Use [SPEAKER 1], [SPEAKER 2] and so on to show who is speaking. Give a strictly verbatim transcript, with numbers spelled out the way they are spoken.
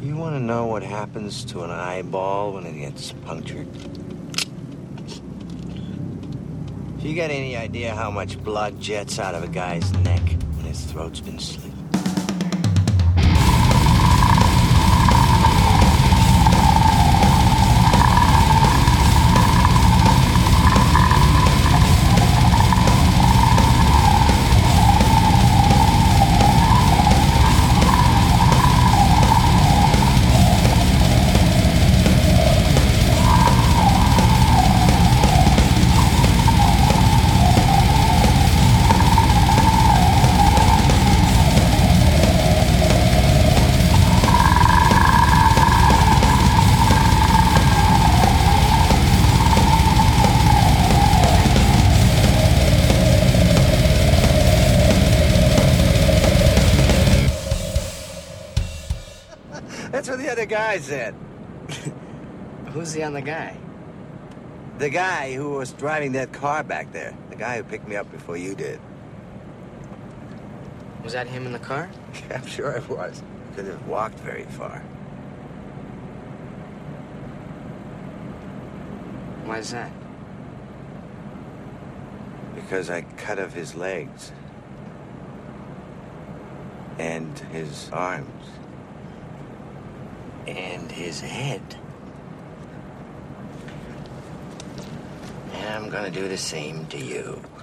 [SPEAKER 1] You want to know what happens to an eyeball when it gets punctured? You got any idea how much blood jets out of a guy's neck when his throat's been slit? That's what the other guy said.
[SPEAKER 2] Who's the other guy?
[SPEAKER 1] The guy who was driving that car back there. The guy who picked me up before you did.
[SPEAKER 2] Was that him in the car?
[SPEAKER 1] Yeah, I'm sure it was. Couldn't have walked very far.
[SPEAKER 2] Why is that?
[SPEAKER 1] Because I cut off his legs. And his arms. And his head. And I'm gonna do the same to you.